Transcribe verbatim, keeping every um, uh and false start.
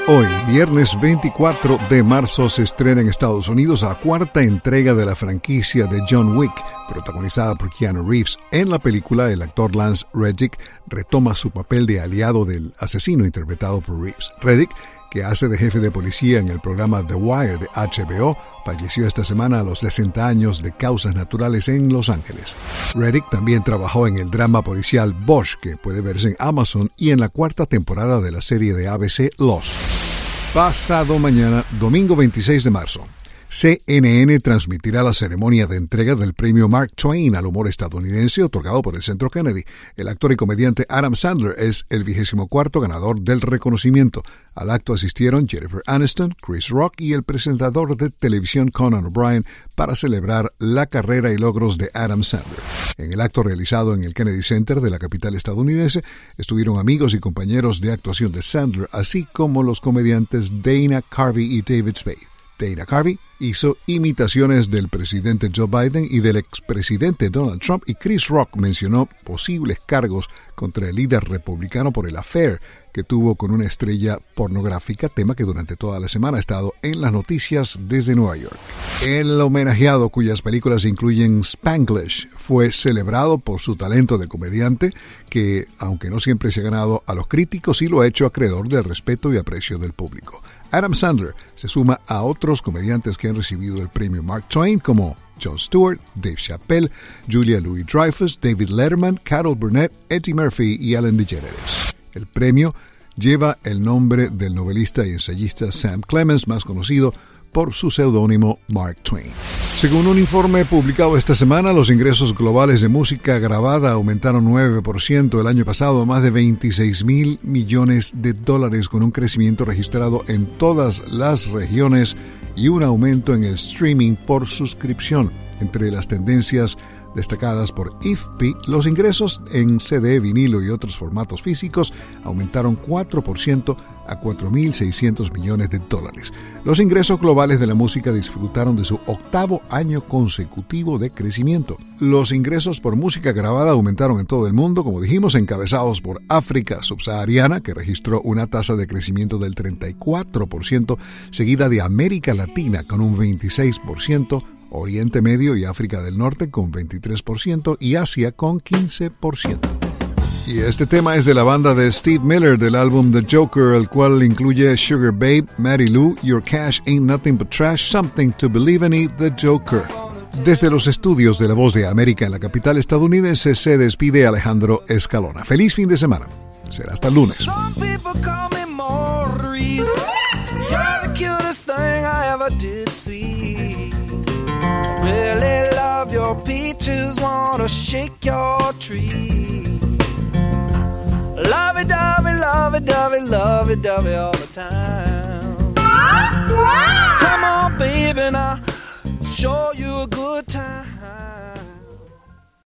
Hoy, viernes veinticuatro de marzo, se estrena en Estados Unidos la cuarta entrega de la franquicia de John Wick, protagonizada por Keanu Reeves. En la película, el actor Lance Reddick retoma su papel de aliado del asesino interpretado por Reeves. Reddick, que hace de jefe de policía en el programa The Wire de H B O, falleció esta semana a los sesenta años de causas naturales en Los Ángeles. Reddick también trabajó en el drama policial Bosch, que puede verse en Amazon, y en la cuarta temporada de la serie de A B C Lost. Pasado mañana, domingo veintiséis de marzo, C N N transmitirá la ceremonia de entrega del premio Mark Twain al humor estadounidense otorgado por el Centro Kennedy. El actor y comediante Adam Sandler es el vigésimo cuarto ganador del reconocimiento. Al acto asistieron Jennifer Aniston, Chris Rock y el presentador de televisión Conan O'Brien para celebrar la carrera y logros de Adam Sandler. En el acto realizado en el Kennedy Center de la capital estadounidense estuvieron amigos y compañeros de actuación de Sandler, así como los comediantes Dana Carvey y David Spade. Dana Carvey hizo imitaciones del presidente Joe Biden y del expresidente Donald Trump, y Chris Rock mencionó posibles cargos contra el líder republicano por el affair que tuvo con una estrella pornográfica, tema que durante toda la semana ha estado en las noticias desde Nueva York. El homenajeado, cuyas películas incluyen Spanglish, fue celebrado por su talento de comediante, que, aunque no siempre se ha ganado a los críticos, sí lo ha hecho acreedor del respeto y aprecio del público. Adam Sandler se suma a otros comediantes que han recibido el premio Mark Twain, como Jon Stewart, Dave Chappelle, Julia Louis-Dreyfus, David Letterman, Carol Burnett, Eddie Murphy y Ellen DeGeneres. El premio lleva el nombre del novelista y ensayista Sam Clemens, más conocido por su seudónimo Mark Twain. Según un informe publicado esta semana, los ingresos globales de música grabada aumentaron nueve por ciento el año pasado a más de veintiséis mil millones de dólares, con un crecimiento registrado en todas las regiones y un aumento en el streaming por suscripción. Entre las tendencias destacadas por I F P I, los ingresos en C D, vinilo y otros formatos físicos aumentaron cuatro por ciento a cuatro mil seiscientos millones de dólares. Los ingresos globales de la música disfrutaron de su octavo año consecutivo de crecimiento. Los ingresos por música grabada aumentaron en todo el mundo, como dijimos, encabezados por África subsahariana, que registró una tasa de crecimiento del treinta y cuatro por ciento, seguida de América Latina con un veintiséis por ciento, Oriente Medio y África del Norte con veintitrés por ciento y Asia con quince por ciento. Y este tema es de la banda de Steve Miller del álbum The Joker, el cual incluye Sugar Babe, Matty Lou, Your Cash Ain't Nothing But Trash, Something to Believe in y The Joker. Desde los estudios de La Voz de América en la capital estadounidense se despide Alejandro Escalona. Feliz fin de semana. Será hasta el lunes. Really love your peaches, wanna shake your tree. Love it, dovey, love it, dovey, love it, dovey all the time.